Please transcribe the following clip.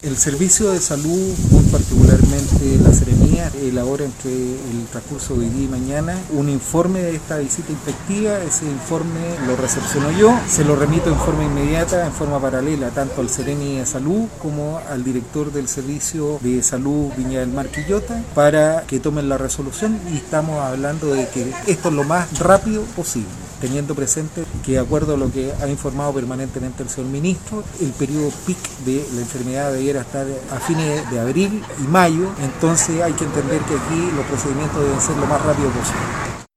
El Servicio de Salud, muy particularmente la Seremía, elabora entre el transcurso de hoy día y mañana un informe de esta visita inspectiva. Ese informe lo recepciono yo, se lo remito en forma inmediata, en forma paralela, tanto al Seremi de Salud como al director del Servicio de Salud Viña del Mar Quillota, para que tomen la resolución, y estamos hablando de que esto es lo más rápido posible, teniendo presente que, de acuerdo a lo que ha informado permanentemente el señor ministro, el periodo PIC de la enfermedad debiera estar a fines de abril y mayo. Entonces hay que entender que aquí los procedimientos deben ser lo más rápido posible.